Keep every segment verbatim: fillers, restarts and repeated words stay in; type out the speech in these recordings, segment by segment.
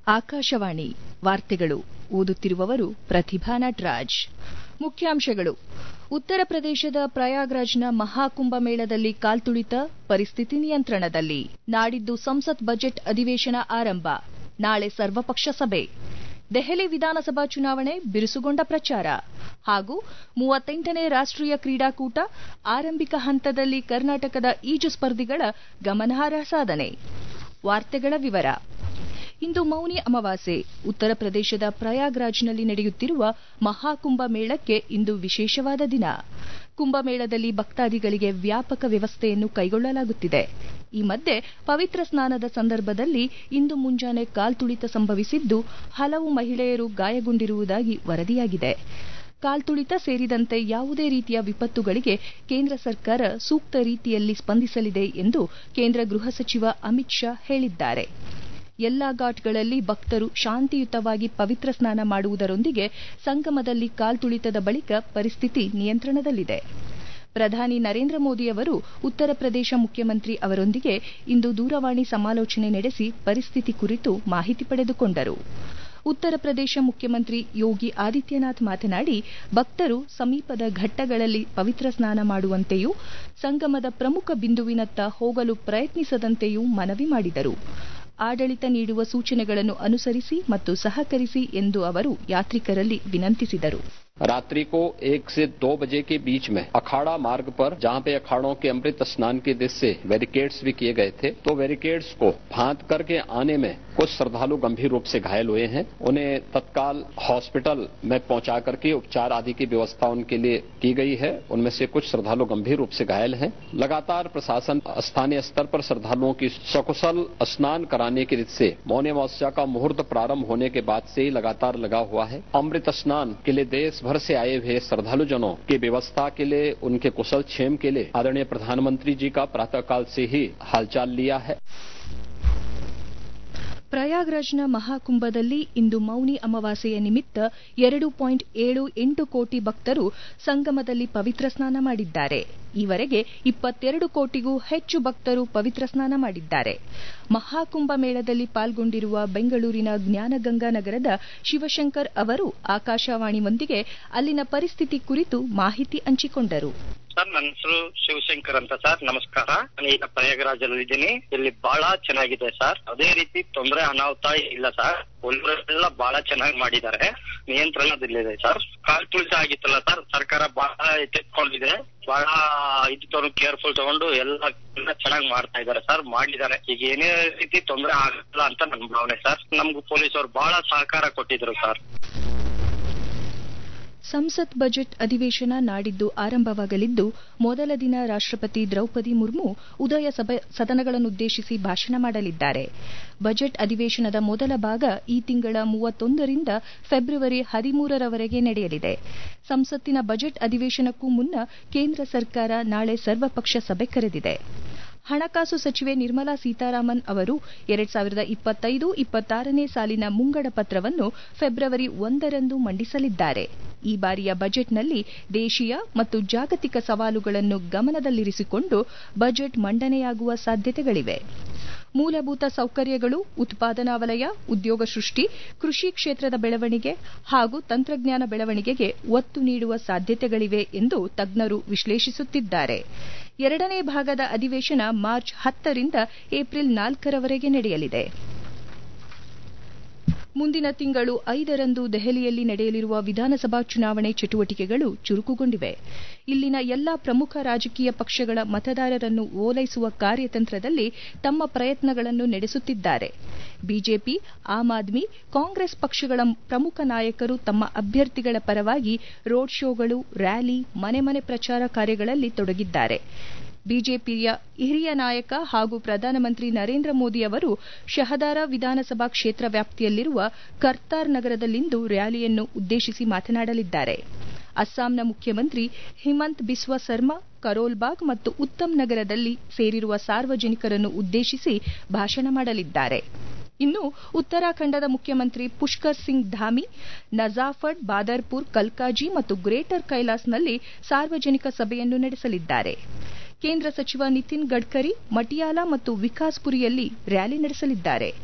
ಆಕಾಶವಾಣಿ ವಾರ್ತೆಗಳು ಓದುತ್ತಿರುವವರು ಪ್ರತಿಭಾ ನಟರಾಜ್. ಮುಖ್ಯಾಂಶಗಳು. ಉತ್ತರ ಪ್ರದೇಶದ ಪ್ರಯಾಗ್ರಾಜ್ನ ಮಹಾಕುಂಭ ಮೇಳದಲ್ಲಿ ಕಾಲ್ತುಳಿತ, ಪರಿಸ್ಥಿತಿ ನಿಯಂತ್ರಣದಲ್ಲಿ. ನಾಡಿದ್ದು ಸಂಸತ್ ಬಜೆಟ್ ಅಧಿವೇಶನ ಆರಂಭ. ನಾಳೆ ಸರ್ವಪಕ್ಷ ಸಭೆ. ದೆಹಲಿ ವಿಧಾನಸಭಾ ಚುನಾವಣೆ ಬಿರುಸುಗೊಂಡ ಪ್ರಚಾರ ಹಾಗೂ ಮೂವತ್ತೆಂಟನೇ ರಾಷ್ಟೀಯ ಕ್ರೀಡಾಕೂಟ ಆರಂಭಿಕ ಹಂತದಲ್ಲಿ ಕರ್ನಾಟಕದ ಈಜು ಸ್ಪರ್ಧಿಗಳ ಗಮನಾರ್ಹ ಸಾಧನೆ. ವಾರ್ತೆಗಳ ವಿವರ. ಇಂದು ಮೌನಿ ಅಮಾವಾಸ್ಯೆ. ಉತ್ತರ ಪ್ರದೇಶದ ಪ್ರಯಾಗ್ರಾಜ್ನಲ್ಲಿ ನಡೆಯುತ್ತಿರುವ ಮಹಾಕುಂಭ ಮೇಳಕ್ಕೆ ಇಂದು ವಿಶೇಷವಾದ ದಿನ. ಕುಂಭಮೇಳದಲ್ಲಿ ಭಕ್ತಾದಿಗಳಿಗೆ ವ್ಯಾಪಕ ವ್ಯವಸ್ಥೆಯನ್ನು ಕೈಗೊಳ್ಳಲಾಗುತ್ತಿದೆ. ಈ ಮಧ್ಯೆ ಪವಿತ್ರ ಸ್ನಾನದ ಸಂದರ್ಭದಲ್ಲಿ ಇಂದು ಮುಂಜಾನೆ ಕಾಲ್ತುಳಿತ ಸಂಭವಿಸಿದ್ದು, ಹಲವು ಮಹಿಳೆಯರು ಗಾಯಗೊಂಡಿರುವುದಾಗಿ ವರದಿಯಾಗಿದೆ. ಕಾಲ್ತುಳಿತ ಸೇರಿದಂತೆ ಯಾವುದೇ ರೀತಿಯ ವಿಪತ್ತುಗಳಿಗೆ ಕೇಂದ್ರ ಸರ್ಕಾರ ಸೂಕ್ತ ರೀತಿಯಲ್ಲಿ ಸ್ಪಂದಿಸಲಿದೆ ಎಂದು ಕೇಂದ್ರ ಗೃಹ ಸಚಿವ ಅಮಿತ್ ಶಾ ಹೇಳಿದ್ದಾರೆ. ಎಲ್ಲಾ ಘಾಟ್ಗಳಲ್ಲಿ ಭಕ್ತರು ಶಾಂತಿಯುತವಾಗಿ ಪವಿತ್ರ ಸ್ನಾನ ಮಾಡುವುದರೊಂದಿಗೆ ಸಂಗಮದಲ್ಲಿ ಕಾಲ್ತುಳಿತದ ಬಳಿಕ ಪರಿಸ್ಥಿತಿ ನಿಯಂತ್ರಣದಲ್ಲಿದೆ. ಪ್ರಧಾನಿ ನರೇಂದ್ರ ಮೋದಿ ಅವರು ಉತ್ತರ ಪ್ರದೇಶ ಮುಖ್ಯಮಂತ್ರಿ ಅವರೊಂದಿಗೆ ಇಂದು ದೂರವಾಣಿ ಸಮಾಲೋಚನೆ ನಡೆಸಿ ಪರಿಸ್ಥಿತಿ ಕುರಿತು ಮಾಹಿತಿ ಪಡೆದುಕೊಂಡರು. ಉತ್ತರ ಪ್ರದೇಶ ಮುಖ್ಯಮಂತ್ರಿ ಯೋಗಿ ಆದಿತ್ಯನಾಥ್ ಮಾತನಾಡಿ, ಭಕ್ತರು ಸಮೀಪದ ಘಟ್ಟಗಳಲ್ಲಿ ಪವಿತ್ರ ಸ್ನಾನ ಮಾಡುವಂತೆಯೂ ಸಂಗಮದ ಪ್ರಮುಖ ಬಿಂದುವಿನತ್ತ ಹೋಗಲು ಪ್ರಯತ್ನಿಸದಂತೆಯೂ ಮನವಿ ಮಾಡಿದರು. ಆಡಳಿತ ನೀಡುವ ಸೂಚನೆಗಳನ್ನು ಅನುಸರಿಸಿ ಮತ್ತು ಸಹಕರಿಸಿ ಎಂದು ಅವರು ಯಾತ್ರಿಕರಲ್ಲಿ ವಿನಂತಿಸಿದರು. रात्रि को एक से दो बजे के बीच में अखाड़ा मार्ग पर जहां पे अखाड़ों के अमृत स्नान के दृश्य से बैरिकेड्स भी किए गए थे, तो बैरिकेड्स को फांद करके आने में कुछ श्रद्धालु गंभीर रूप से घायल हुए हैं. उन्हें तत्काल हॉस्पिटल में पहुंचा करके उपचार आदि की व्यवस्था उनके लिए की गई है. उनमें से कुछ श्रद्धालु गंभीर रूप से घायल हैं. लगातार प्रशासन स्थानीय स्तर पर श्रद्धालुओं की सकुशल स्नान कराने की रीत से मौनी अमावस्या का मुहूर्त प्रारंभ होने के बाद से ही लगातार लगा हुआ है. अमृत स्नान के लिए देश भर से आए हुए श्रद्धालुजनों की व्यवस्था के लिए, उनके कुशल क्षेम के लिए आदरणीय प्रधानमंत्री जी का प्रातःकाल से ही हालचाल लिया है. ಪ್ರಯಾಗ್ರಾಜ್ನ ಮಹಾಕುಂಭದಲ್ಲಿ ಇಂದು ಮೌನಿ ಅಮಾವಾಸ್ಯೆಯ ನಿಮಿತ್ತ ಎರಡು ಪಾಯಿಂಟ್ ಏಳು ಎಂಟು ಕೋಟಿ ಭಕ್ತರು ಸಂಗಮದಲ್ಲಿ ಪವಿತ್ರ ಸ್ನಾನ ಮಾಡಿದ್ದಾರೆ. ಈವರೆಗೆ ಇಪ್ಪತ್ತೆರಡು ಕೋಟಿಗೂ ಹೆಚ್ಚು ಭಕ್ತರು ಪವಿತ್ರ ಸ್ನಾನ ಮಾಡಿದ್ದಾರೆ. ಮಹಾಕುಂಭ ಮೇಳದಲ್ಲಿ ಪಾಲ್ಗೊಂಡಿರುವ ಬೆಂಗಳೂರಿನ ಜ್ಞಾನಗಂಗಾ ನಗರದ ಶಿವಶಂಕರ್ ಅವರು ಆಕಾಶವಾಣಿಯೊಂದಿಗೆ ಅಲ್ಲಿನ ಪರಿಸ್ಥಿತಿ ಕುರಿತು ಮಾಹಿತಿ ಹಂಚಿಕೊಂಡರು. ಸರ್, ನನ್ನ ಹೆಸರು ಶಿವಶಂಕರ್ ಅಂತ ಸರ್. ನಮಸ್ಕಾರ. ನಾನು ಈಗ ಪ್ರಯಾಗರಾಜಲ್ಲಿ ಇದ್ದೀನಿ. ಇಲ್ಲಿ ಬಹಳ ಚೆನ್ನಾಗಿದೆ ಸರ್. ಅದೇ ರೀತಿ ತೊಂದರೆ ಅನಾಹುತ ಇಲ್ಲ ಸರ್. ಎಲ್ಲ ಬಹಳ ಚೆನ್ನಾಗಿ ಮಾಡಿದ್ದಾರೆ, ನಿಯಂತ್ರಣದಲ್ಲಿದೆ ಸರ್. ಕಾಲ್ ತುಳಿತ ಆಗಿತ್ತಲ್ಲ ಸರ್, ಸರ್ಕಾರ ಬಹಳ ಎತ್ತೆತ್ಕೊಂಡಿದೆ. ಬಹಳ ಇದು ಕೇರ್ಫುಲ್ ತಗೊಂಡು ಎಲ್ಲ ಚೆನ್ನಾಗಿ ಮಾಡ್ತಾ ಇದ್ದಾರೆ ಸರ್. ಮಾಡಿದ್ದಾರೆ. ಈಗ ಏನೇ ರೀತಿ ತೊಂದರೆ ಆಗಲ್ಲ ಅಂತ ನನ್ನ ಭಾವನೆ ಸರ್. ನಮ್ಗೂ ಪೊಲೀಸರು ಬಹಳ ಸಹಕಾರ ಕೊಟ್ಟಿದ್ರು ಸರ್. ಸಂಸತ್ ಬಜೆಟ್ ಅಧಿವೇಶನ ನಾಡಿದ್ದು ಆರಂಭವಾಗಲಿದ್ದು, ಮೊದಲ ದಿನ ರಾಷ್ಟಪತಿ ದ್ರೌಪದಿ ಮುರ್ಮು ಉಭಯ ಸದನಗಳನ್ನುದ್ದೇಶಿಸಿ ಭಾಷಣ ಮಾಡಲಿದ್ದಾರೆ. ಬಜೆಟ್ ಅಧಿವೇಶನದ ಮೊದಲ ಭಾಗ ಈ ತಿಂಗಳ ಮೂವತ್ತೊಂದರಿಂದ ಫೆಬ್ರವರಿ ಹದಿಮೂರರವರೆಗೆ ನಡೆಯಲಿದೆ. ಸಂಸತ್ತಿನ ಬಜೆಟ್ ಅಧಿವೇಶನಕ್ಕೂ ಮುನ್ನ ಕೇಂದ್ರ ಸರ್ಕಾರ ನಾಳೆ ಸರ್ವಪಕ್ಷ ಸಭೆ ಕರೆದಿದೆ. ಹಣಕಾಸು ಸಚಿವೆ ನಿರ್ಮಲಾ ಸೀತಾರಾಮನ್ ಅವರು ಎರಡ್ ಸಾವಿರದ ಇಪ್ಪತ್ತೈದು ಇಪ್ಪತ್ತಾರನೇ ಸಾಲಿನ ಮುಂಗಡ ಪತ್ರವನ್ನು ಫೆಬ್ರವರಿ ಒಂದರಂದು ಮಂಡಿಸಲಿದ್ದಾರೆ. ಈ ಬಾರಿಯ ಬಜೆಟ್ನಲ್ಲಿ ದೇಶೀಯ ಮತ್ತು ಜಾಗತಿಕ ಸವಾಲುಗಳನ್ನು ಗಮನದಲ್ಲಿರಿಸಿಕೊಂಡು ಬಜೆಟ್ ಮಂಡನೆಯಾಗುವ ಸಾಧ್ಯತೆಗಳಿವೆ. ಮೂಲಭೂತ ಸೌಕರ್ಯಗಳು, ಉತ್ಪಾದನಾ ವಲಯ, ಉದ್ಯೋಗ ಸೃಷ್ಟಿ, ಕೃಷಿ ಕ್ಷೇತ್ರದ ಬೆಳವಣಿಗೆ ಹಾಗೂ ತಂತ್ರಜ್ಞಾನ ಬೆಳವಣಿಗೆಗೆ ಒತ್ತು ನೀಡುವ ಸಾಧ್ಯತೆಗಳಿವೆ ಎಂದು ತಜ್ಞರು ವಿಶ್ಲೇಷಿಸುತ್ತಿದ್ದಾರೆ. ಎರಡನೇ ಭಾಗದ ಅಧಿವೇಶನ ಮಾರ್ಚ್ ಹತ್ತರಿಂದ ಏಪ್ರಿಲ್ ನಾಲ್ಕರವರೆಗೆ ನಡೆಯಲಿದೆ. ಮುಂದಿನ ತಿಂಗಳು ಐದರಂದು ದೆಹಲಿಯಲ್ಲಿ ನಡೆಯಲಿರುವ ವಿಧಾನಸಭಾ ಚುನಾವಣೆ ಚಟುವಟಿಕೆಗಳು ಚುರುಕುಗೊಂಡಿವೆ. ಇಲ್ಲಿನ ಎಲ್ಲಾ ಪ್ರಮುಖ ರಾಜಕೀಯ ಪಕ್ಷಗಳ ಮತದಾರರನ್ನು ಓಲೈಸುವ ಕಾರ್ಯತಂತ್ರದಲ್ಲಿ ತಮ್ಮ ಪ್ರಯತ್ನಗಳನ್ನು ನಡೆಸುತ್ತಿದ್ದಾರೆ. ಬಿಜೆಪಿ, ಆಮ್ ಆದ್ಮಿ, ಕಾಂಗ್ರೆಸ್ ಪಕ್ಷಗಳ ಪ್ರಮುಖ ನಾಯಕರು ತಮ್ಮ ಅಭ್ಯರ್ಥಿಗಳ ಪರವಾಗಿ ರೋಡ್ ಶೋಗಳು, ರ್ಯಾಲಿ, ಮನೆ ಮನೆ ಪ್ರಚಾರ ಕಾರ್ಯಗಳಲ್ಲಿ ತೊಡಗಿದ್ದಾರೆ. ಬಿಜೆಪಿಯ ಹಿರಿಯ ನಾಯಕ ಹಾಗೂ ಪ್ರಧಾನಮಂತ್ರಿ ನರೇಂದ್ರ ಮೋದಿ ಅವರು ಶಹದಾರ ವಿಧಾನಸಭಾ ಕ್ಷೇತ್ರ ವ್ಯಾಪ್ತಿಯಲ್ಲಿರುವ ಕರ್ತಾರ್ ನಗರದಲ್ಲಿಂದು ರ್ಯಾಲಿಯನ್ನು ಉದ್ದೇಶಿಸಿ ಮಾತನಾಡಲಿದ್ದಾರೆ. ಅಸ್ಸಾಂನ ಮುಖ್ಯಮಂತ್ರಿ ಹಿಮಂತ ಬಿಸ್ವಾ ಸರ್ಮಾ ಕರೋಲ್ಬಾಗ್ ಮತ್ತು ಉತ್ತಮ್ ನಗರದಲ್ಲಿ ಸೇರಿರುವ ಸಾರ್ವಜನಿಕರನ್ನು ಉದ್ದೇಶಿಸಿ ಭಾಷಣ ಮಾಡಲಿದ್ದಾರೆ. ಇನ್ನು ಉತ್ತರಾಖಂಡದ ಮುಖ್ಯಮಂತ್ರಿ ಪುಷ್ಕರ್ ಸಿಂಗ್ ಧಾಮಿ ನಜಾಫಡ್, ಬಾದರ್ಪುರ್, ಕಲ್ಕಾಜಿ ಮತ್ತು ಗ್ರೇಟರ್ ಕೈಲಾಸ್ನಲ್ಲಿ ಸಾರ್ವಜನಿಕ ಸಭೆಯನ್ನು ನಡೆಸಲಿದ್ದಾರೆ. ಕೇಂದ್ರ ಸಚಿವ ನಿತಿನ್ ಗಡ್ಕರಿ ಮಟಿಯಾಲ ಮತ್ತು ವಿಕಾಸ್ಪುರಿಯಲ್ಲಿ ರ್ಯಾಲಿ ನಡೆಸಲಿದ್ದಾರೆ.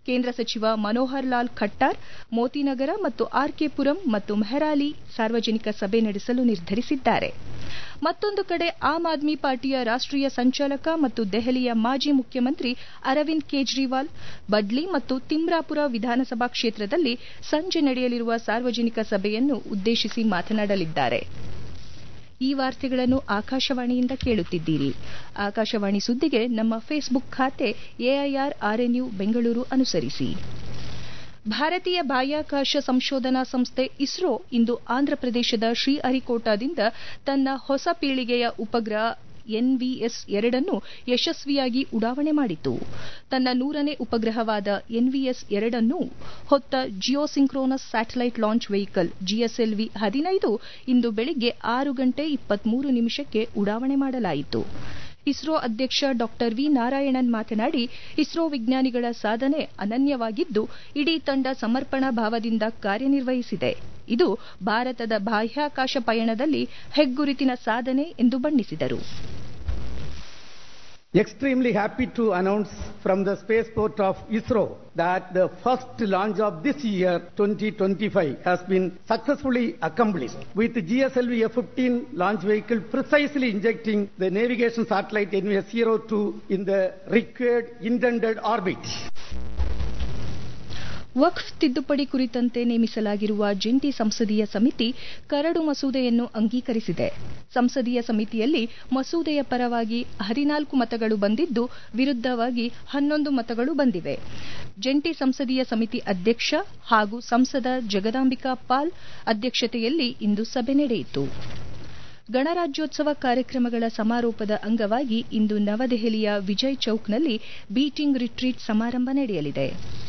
ಕೇಂದ್ರ ಸಚಿವ ಮನೋಹರ್ ಲಾಲ್ ಖಟ್ಟಾರ್ ಮೋತಿನಗರ ಮತ್ತು ಆರ್ಕೆಪುರಂ ಮತ್ತು ಮೆಹರಾಲಿ ಸಾರ್ವಜನಿಕ ಸಭೆ ನಡೆಸಲು ನಿರ್ಧರಿಸಿದ್ದಾರೆ. ಮತ್ತೊಂದು ಕಡೆ ಆಮ್ ಆದ್ಮಿ ಪಾರ್ಟಿಯ ರಾಷ್ಟ್ರೀಯ ಸಂಚಾಲಕ ಮತ್ತು ದೆಹಲಿಯ ಮಾಜಿ ಮುಖ್ಯಮಂತ್ರಿ ಅರವಿಂದ್ ಕೇಜ್ರಿವಾಲ್ ಬಡ್ಲಿ ಮತ್ತು ತಿಮ್ರಾಪುರ ವಿಧಾನಸಭಾ ಕ್ಷೇತ್ರದಲ್ಲಿ ಸಂಜೆ ನಡೆಯಲಿರುವ ಸಾರ್ವಜನಿಕ ಸಭೆಯನ್ನು ಉದ್ದೇಶಿಸಿ ಮಾತನಾಡಲಿದ್ದಾರೆ. ಈ ವಾರ್ತೆಗಳನ್ನು ಆಕಾಶವಾಣಿಯಿಂದ ಕೇಳುತ್ತಿದ್ದೀರಿ. ಆಕಾಶವಾಣಿ ಸುದ್ದಿಗೆ ನಮ್ಮ ಫೇಸ್ಬುಕ್ ಖಾತೆ ಎಐಆರ್ ಆರ್ಎನ್ಯು ಬೆಂಗಳೂರು ಅನುಸರಿಸಿ. ಭಾರತೀಯ ಬಾಹ್ಯಾಕಾಶ ಸಂಶೋಧನಾ ಸಂಸ್ಥೆ ಇಸ್ರೋ ಇಂದು ಆಂಧ್ರಪ್ರದೇಶದ ಶ್ರೀಹರಿಕೋಟಾದಿಂದ ತನ್ನ ಹೊಸ ಪೀಳಿಗೆಯ ಉಪಗ್ರಹ ಎನ್ವಿಎಸ್ ಎರಡನ್ನು ಯಶಸ್ವಿಯಾಗಿ ಉಡಾವಣೆ ಮಾಡಿತು. ತನ್ನ ನೂರನೇ ಉಪಗ್ರಹವಾದ ಎನ್ವಿಎಸ್ ಎರಡನ್ನು ಹೊತ್ತ geosynchronous satellite launch vehicle GSLV ಹದಿನೈದು ಇಂದು ಬೆಳಿಗ್ಗೆ ಆರು ಗಂಟೆ ಇಪ್ಪತ್ಮೂರು ನಿಮಿಷಕ್ಕೆ ಉಡಾವಣೆ ಮಾಡಲಾಯಿತು. ಇಸ್ರೋ ಅಧ್ಯಕ್ಷ ಡಾ ವಿ ನಾರಾಯಣನ್ ಮಾತನಾಡಿ, ಇಸ್ರೋ ವಿಜ್ಞಾನಿಗಳ ಸಾಧನೆ ಅನನ್ಯವಾಗಿದ್ದು, ಇಡೀ ತಂಡ ಸಮರ್ಪಣಾ ಭಾವದಿಂದ ಕಾರ್ಯನಿರ್ವಹಿಸಿದೆ. ಇದು ಭಾರತದ ಬಾಹ್ಯಾಕಾಶ ಪಯಣದಲ್ಲಿ ಹೆಗ್ಗುರುತಿನ ಸಾಧನೆ ಎಂದು ಬಣ್ಣಿಸಿದರು. Extremely happy to announce from the spaceport of ISRO that the first launch of this year twenty twenty-five has been successfully accomplished with the G S L V F fifteen launch vehicle precisely injecting the navigation satellite N V S zero two in the required intended orbit. ವಕ್ಫ್ ತಿದ್ದುಪಡಿ ಕುರಿತಂತೆ ನೇಮಿಸಲಾಗಿರುವ ಜಂಟಿ ಸಂಸದೀಯ ಸಮಿತಿ curd ಮಸೂದೆಯನ್ನು ಅಂಗೀಕರಿಸಿದೆ. ಸಂಸದೀಯ ಸಮಿತಿಯಲ್ಲಿ ಮಸೂದೆಯ ಪರವಾಗಿ ಹದಿನಾಲ್ಕು ಮತಗಳು ಬಂದಿದ್ದು, ವಿರುದ್ಧವಾಗಿ ಹನ್ನೊಂದು ಮತಗಳು ಬಂದಿವೆ. ಜಂಟಿ ಸಂಸದೀಯ ಸಮಿತಿ ಅಧ್ಯಕ್ಷ ಹಾಗೂ ಸಂಸದ ಜಗದಾಂಬಿಕಾ ಪಾಲ್ ಅಧ್ಯಕ್ಷತೆಯಲ್ಲಿ ಇಂದು ಸಭೆ ನಡೆಯಿತು. ಗಣರಾಜ್ಯೋತ್ಸವ ಕಾರ್ಯಕ್ರಮಗಳ ಸಮಾರೋಪದ ಅಂಗವಾಗಿ ಇಂದು ನವದೆಹಲಿಯ ವಿಜಯ್ ಚೌಕ್ನಲ್ಲಿ ಬೀಟಿಂಗ್ ರಿಟ್ರೀಟ್ ಸಮಾರಂಭ ನಡೆಯಲಿದೆ.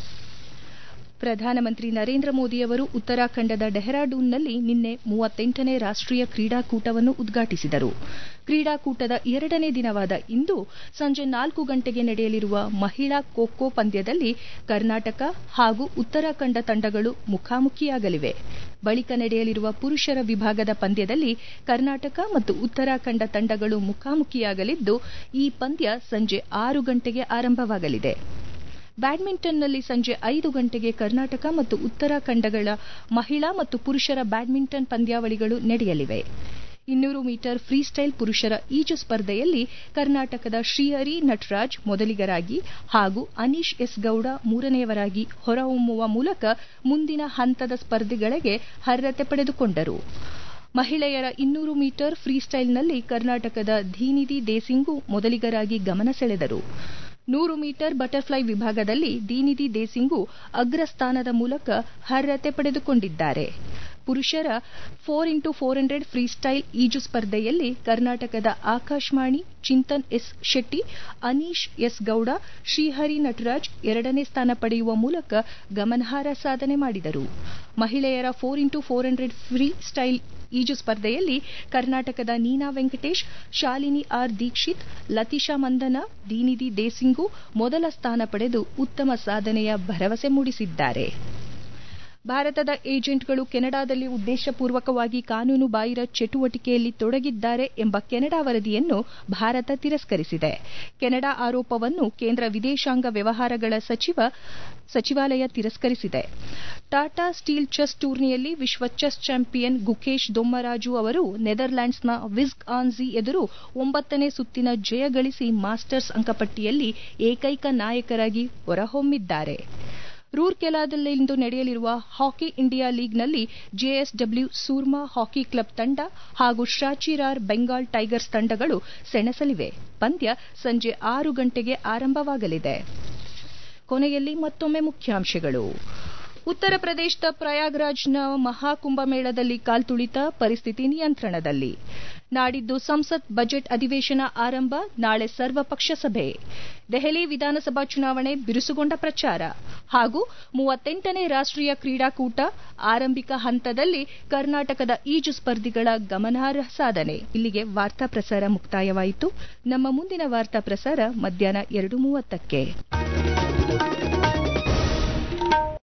ಪ್ರಧಾನಮಂತ್ರಿ ನರೇಂದ್ರ ಮೋದಿಯವರು ಉತ್ತರಾಖಂಡದ ಡೆಹ್ರಾಡೂನ್ನಲ್ಲಿ ನಿನ್ನೆ ಮೂವತ್ತೆಂಟನೇ ರಾಷ್ಟ್ರೀಯ ಕ್ರೀಡಾಕೂಟವನ್ನು ಉದ್ಘಾಟಿಸಿದರು. ಕ್ರೀಡಾಕೂಟದ ಎರಡನೇ ದಿನವಾದ ಇಂದು ಸಂಜೆ ನಾಲ್ಕು ಗಂಟೆಗೆ ನಡೆಯಲಿರುವ ಮಹಿಳಾ ಖೋ ಖೋ ಪಂದ್ಯದಲ್ಲಿ ಕರ್ನಾಟಕ ಹಾಗೂ ಉತ್ತರಾಖಂಡ ತಂಡಗಳು ಮುಖಾಮುಖಿಯಾಗಲಿವೆ. ಬಳಿಕ ನಡೆಯಲಿರುವ ಪುರುಷರ ವಿಭಾಗದ ಪಂದ್ಯದಲ್ಲಿ ಕರ್ನಾಟಕ ಮತ್ತು ಉತ್ತರಾಖಂಡ ತಂಡಗಳು ಮುಖಾಮುಖಿಯಾಗಲಿದ್ದು, ಈ ಪಂದ್ಯ ಸಂಜೆ ಆರು ಗಂಟೆಗೆ ಆರಂಭವಾಗಲಿದೆ. ಬ್ಯಾಡ್ಮಿಂಟನ್ನಲ್ಲಿ ಸಂಜೆ ಐದು ಗಂಟೆಗೆ ಕರ್ನಾಟಕ ಮತ್ತು ಉತ್ತರಾಖಂಡಗಳ ಮಹಿಳಾ ಮತ್ತು ಪುರುಷರ ಬ್ಯಾಡ್ಮಿಂಟನ್ ಪಂದ್ಯಾವಳಿಗಳು ನಡೆಯಲಿವೆ. ಇನ್ನೂರು ಮೀಟರ್ ಫ್ರೀಸ್ಟೈಲ್ ಪುರುಷರ ಈಜು ಸ್ಪರ್ಧೆಯಲ್ಲಿ ಕರ್ನಾಟಕದ ಶ್ರೀಹರಿ ನಟರಾಜ್ ಮೊದಲಿಗರಾಗಿ ಹಾಗೂ ಅನೀಶ್ ಎಸ್ ಗೌಡ ಮೂರನೆಯವರಾಗಿ ಹೊರಹೊಮ್ಮುವ ಮೂಲಕ ಮುಂದಿನ ಹಂತದ ಸ್ಪರ್ಧೆಗಳಿಗೆ ಅರ್ಹತೆ ಪಡೆದುಕೊಂಡರು. ಮಹಿಳೆಯರ ಇನ್ನೂರು ಮೀಟರ್ ಫ್ರೀಸ್ಟೈಲ್ನಲ್ಲಿ ಕರ್ನಾಟಕದ ಧೀನಿಧಿ ದೇಸಿಂಗು ಮೊದಲಿಗರಾಗಿ ಗಮನ ಸೆಳೆದರು. ನೂರು ಮೀಟರ್ ಬಟರ್ಫ್ಲೈ ವಿಭಾಗದಲ್ಲಿ ದೀನಿಧಿ ದೇಸಿಂಗು ಅಗ್ರಸ್ಥಾನದ ಮೂಲಕ ಅರ್ಹತೆ ಪಡೆದುಕೊಂಡಿದ್ದಾರೆ. ಪುರುಷರ four into four hundred freestyle ಈಜು ಸ್ಪರ್ಧೆಯಲ್ಲಿ ಕರ್ನಾಟಕದ ಆಕಾಶ್ ಮಾಣಿ, ಚಿಂತನ್ ಎಸ್ ಶೆಟ್ಟಿ, ಅನೀಶ್ ಎಸ್ ಗೌಡ, ಶ್ರೀಹರಿ ನಟರಾಜ್ ಎರಡನೇ ಸ್ಥಾನ ಪಡೆಯುವ ಮೂಲಕ ಗಮನಾರ್ಹ ಸಾಧನೆ ಮಾಡಿದರು. ಮಹಿಳೆಯರ four into four hundred free style ಈಜು ಸ್ಪರ್ಧೆಯಲ್ಲಿ ಕರ್ನಾಟಕದ ನೀನಾ ವೆಂಕಟೇಶ್, ಶಾಲಿನಿ ಆರ್ ದೀಕ್ಷಿತ್, ಲತೀಶಾ ಮಂದನ, ದೀನಿಧಿ ದೇಸಿಂಗು ಮೊದಲ ಸ್ಥಾನ ಪಡೆದು ಉತ್ತಮ ಸಾಧನೆಯ ಭರವಸೆ ಮೂಡಿಸಿದ್ದಾರೆ. ಭಾರತದ ಏಜೆಂಟ್ಗಳು ಕೆನಡಾದಲ್ಲಿ ಉದ್ದೇಶಪೂರ್ವಕವಾಗಿ ಕಾನೂನು ಬಾಹಿರ ಚಟುವಟಿಕೆಯಲ್ಲಿ ತೊಡಗಿದ್ದಾರೆ ಎಂಬ ಕೆನಡಾ ವರದಿಯನ್ನು ಭಾರತ ತಿರಸ್ಕರಿಸಿದೆ. ಕೆನಡಾ ಆರೋಪವನ್ನು ಕೇಂದ್ರ ವಿದೇಶಾಂಗ ವ್ಯವಹಾರಗಳ ಸಚಿವ ಸಚಿವಾಲಯ ತಿರಸ್ಕರಿಸಿದೆ. ಟಾಟಾ ಸ್ಟೀಲ್ ಚೆಸ್ ಟೂರ್ನಿಯಲ್ಲಿ ವಿಶ್ವ ಚೆಸ್ ಚಾಂಪಿಯನ್ ಗುಕೇಶ್ ದೊಮ್ಮರಾಜು ಅವರು ನೆದರ್ಲ್ಯಾಂಡ್ಸ್ನ ವಿಸ್ಗ್ ಆನ್ ಝಿ ಎದುರು ಒಂಬತ್ತನೇ ಸುತ್ತಿನ ಜಯ ಗಳಿಸಿ ಮಾಸ್ಟರ್ಸ್ ಅಂಕಪಟ್ಟಿಯಲ್ಲಿ ಏಕೈಕ ನಾಯಕರಾಗಿ ಹೊರಹೊಮ್ಮಿದ್ದಾರೆ. ರೂರ್ಕೆಲಾದಲ್ಲಿಂದು ನಡೆಯಲಿರುವ ಹಾಕಿ ಇಂಡಿಯಾ ಲೀಗ್ನಲ್ಲಿ ಜೆಎಸ್ಡಬ್ಲ್ಯೂ ಸೂರ್ಮಾ ಹಾಕಿ ಕ್ಲಬ್ ತಂಡ ಹಾಗೂ ಶಾಚಿರಾರ್ ಬೆಂಗಾಲ್ ಟೈಗರ್ಸ್ ತಂಡಗಳು ಸೆಣಸಲಿವೆ. ಪಂದ್ಯ ಸಂಜೆ ಆರು ಗಂಟೆಗೆ ಆರಂಭವಾಗಲಿದೆ. ಕೊನೆಯಲ್ಲಿ ಮತ್ತೊಮ್ಮೆ ಮುಖ್ಯಾಂಶಗಳು. ಉತ್ತರ ಪ್ರದೇಶದ ಪ್ರಯಾಗ್ರಾಜ್ನ ಮಹಾಕುಂಭಮೇಳದಲ್ಲಿ ಕಾಲ್ತುಳಿತ, ಪರಿಸ್ಥಿತಿ ನಿಯಂತ್ರಣದಲ್ಲಿ. ನಾಡಿದ್ದು ಸಂಸತ್ ಬಜೆಟ್ ಅಧಿವೇಶನ ಆರಂಭ, ನಾಳೆ ಸರ್ವಪಕ್ಷ ಸಭೆ. ದೆಹಲಿ ವಿಧಾನಸಭಾ ಚುನಾವಣೆ ಬಿರುಸುಗೊಂಡ ಪ್ರಚಾರ ಹಾಗೂ ಮೂವತ್ತೆಂಟನೇ ರಾಷ್ಟ್ರೀಯ ಕ್ರೀಡಾಕೂಟ ಆರಂಭಿಕ ಹಂತದಲ್ಲಿ ಕರ್ನಾಟಕದ ಈಜು ಸ್ಪರ್ಧಿಗಳ ಗಮನಾರ್ಹ ಸಾಧನೆ. ಇಲ್ಲಿಗೆ ವಾರ್ತಾ ಪ್ರಸಾರ ಮುಕ್ತಾಯವಾಯಿತು. ನಮ್ಮ ಮುಂದಿನ ವಾರ್ತಾ ಪ್ರಸಾರ ಮಧ್ಯಾಹ್ನ ಎರಡು ಮೂವತ್ತಕ್ಕೆ.